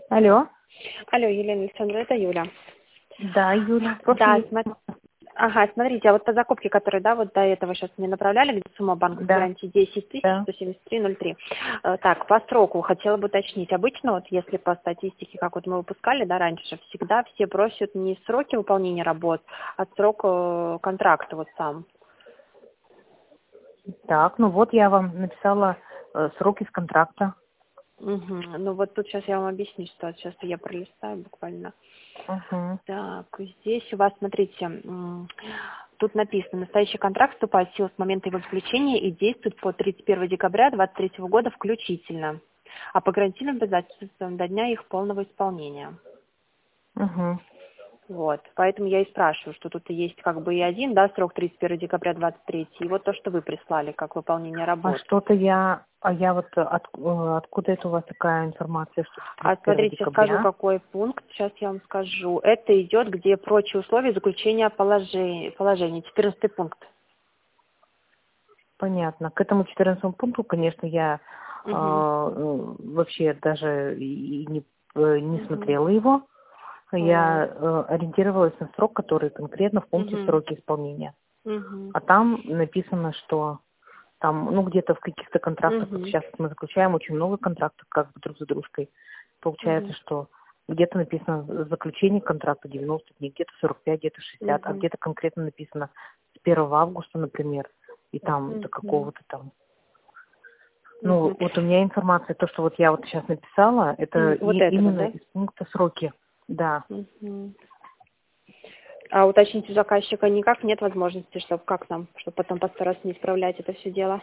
Алло. Алло, Елена Александровна, это Юля. Да, Юля. Да, Прошлый. ага, смотрите, а вот по закупке, которые, да, вот до этого сейчас мне направляли, где сумма банковской Да, гарантии 10 да. 173,03. Так, по сроку хотела бы уточнить. Обычно, вот если по статистике, как вот мы выпускали, да, раньше, всегда все просят не сроки выполнения работ, а срок контракта вот сам. Так, ну вот я вам написала срок из контракта. Угу. Ну вот тут сейчас я вам объясню ситуацию. Сейчас я пролистаю буквально. Угу. Так, здесь у вас, смотрите, тут написано, настоящий контракт вступает в силу с момента его заключения и действует по 31 декабря 2023 года включительно, а по гарантийным обязательствам до дня их полного исполнения. Угу. Вот, поэтому я и спрашиваю, что тут есть как бы и один, да, срок 31 декабря 23, и вот то, что вы прислали, как выполнение А работ. что-то я вот откуда это у вас такая информация, что А 31 смотрите, сейчас скажу, декабря? какой пункт, сейчас я вам скажу. Это идет, где прочие условия заключения положения, 14 пункт. Понятно. К этому 14 пункту, конечно, я Угу. вообще даже и не Угу. смотрела его. Я Вот. ориентировалась на срок, который конкретно в пункте Угу. сроки исполнения. Угу. А там написано, что там, ну, где-то в каких-то контрактах, вот Угу. сейчас мы заключаем очень много контрактов как бы друг за дружкой. Получается, Угу. что где-то написано заключение контракта 90 дней, где-то 45, где-то 60, а Угу. где-то конкретно написано с 1 августа, например, и там до Угу. какого-то там. Ну, Угу. вот у меня информация, то, что вот я вот сейчас написала, это Вот это вот, именно да? из пункта сроки. Да. Угу. А уточнить у заказчика никак нет возможности, чтобы как нам, чтобы потом постараться не исправлять это все дело.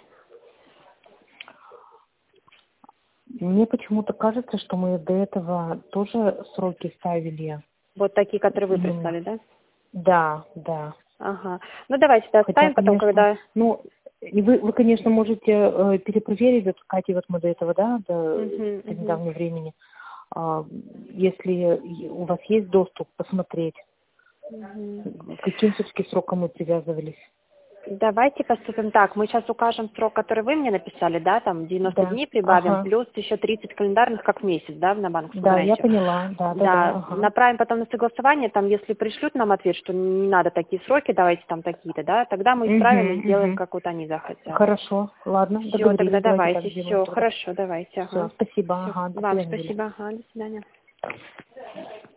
Мне почему-то кажется, что мы до этого тоже сроки ставили Вот такие, которые вы именно. прислали, да? Да, да. Ага. Ну давайте тогда Хотя, оставим потом, конечно, когда. ну, и вы, конечно, можете перепроверить, вот, Катя, вот мы до этого, да, Угу. до Угу. недавнего времени, а, если у вас есть доступ, посмотреть, Угу. к каким все-таки срокам мы привязывались. Давайте поступим так. Мы сейчас укажем срок, который вы мне написали, да, там 90 Да, дней прибавим, ага, плюс еще 30 календарных, как месяц, да, на банковскую да, я гарантию. поняла, да, да, да, Да, ага. направим потом на согласование, там, если пришлют нам ответ, что не надо такие сроки, давайте там такие-то, да, тогда мы исправим и Угу, сделаем, угу. как вот они захотят. Хорошо, ладно, Все, тогда договорились, давайте так давайте, сделаем все, тогда. хорошо, давайте, Все, ага. спасибо, Все, ага, до вам свидания, Юля. спасибо, ага, до свидания.